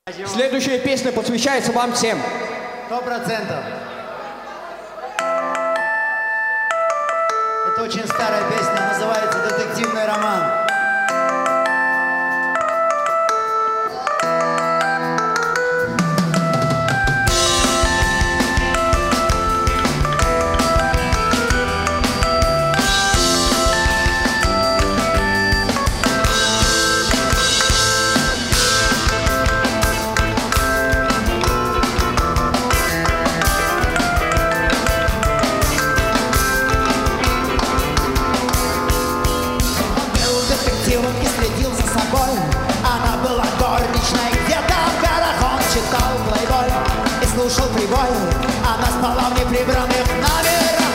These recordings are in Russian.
Следующая песня посвящается вам всем. 100%. Это очень старая песня, называется «Детективный роман». И следил за собой. Она была горничной, где-то в горах он читал плейбой и слушал прибой. Она спала в неприбранных номерах.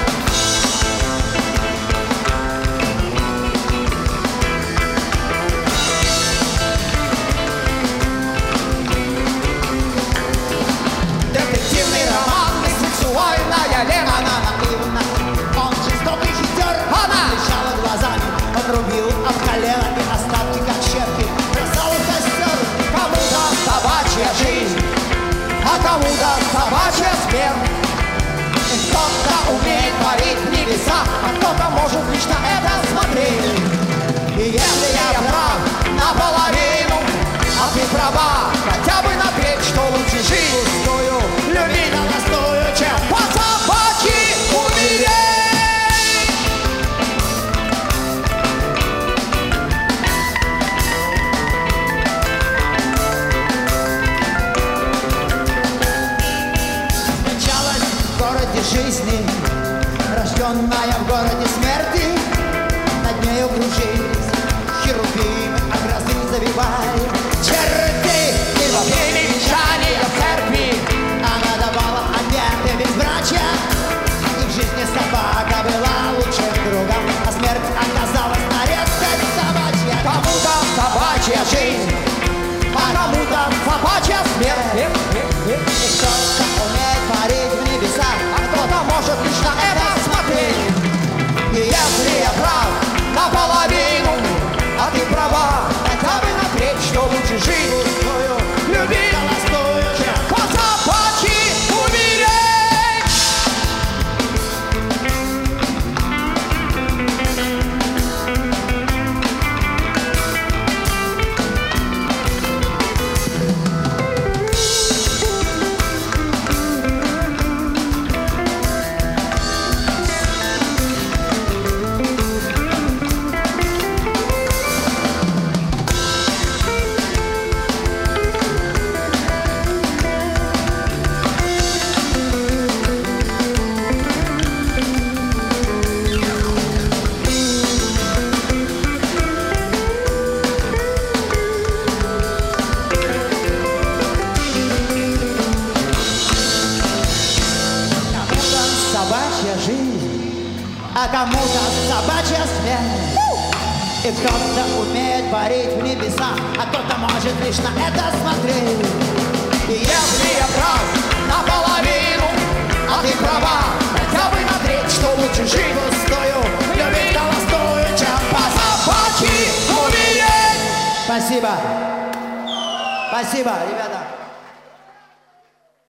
Детективный роман и сексуальная Лена. Она наивна, он жестокий хитер. Она лежала глазами, он рубил об колено и остатки, как щепки, бросал в костер. Кому-то собачья жизнь, а кому-то собачья смерть. И кто-то умеет творить в небесах, а кто-то может лишь на это смотреть. И если я прав наполовину, а ты права хотя бы на треть, что лучше жить пустую, любить на настую, чем по собачьи умереть. Началась в городе жизни, рожденная в городе смерти. Над нею кружились херувимы, а грозы завивали черти. И во время венчания в церкви она давала обеты безбрачия. И в жизни собака была лучшим другом, а смерть оказалась на редкость собачья. Кому-то собачья жизнь, а кому-то собачья смерть. И кто-то умеет творить в небесах, А кто-то может лишь на это смотреть. И если я прав наполовину, а ты права хотя бы на треть, что лучше жить пустую, любить холостую, чем по собачьи умереть. кому-то собачья жизнь, а кому-то собачья смерть. И кто-то умеет парить в небесах, а кто-то может лишь на это смотреть. И если я прав наполовину, а ты права хотя бы на треть, что лучше жить пустую, любить холостую, чем по собачьи умереть. Спасибо. Спасибо, ребята.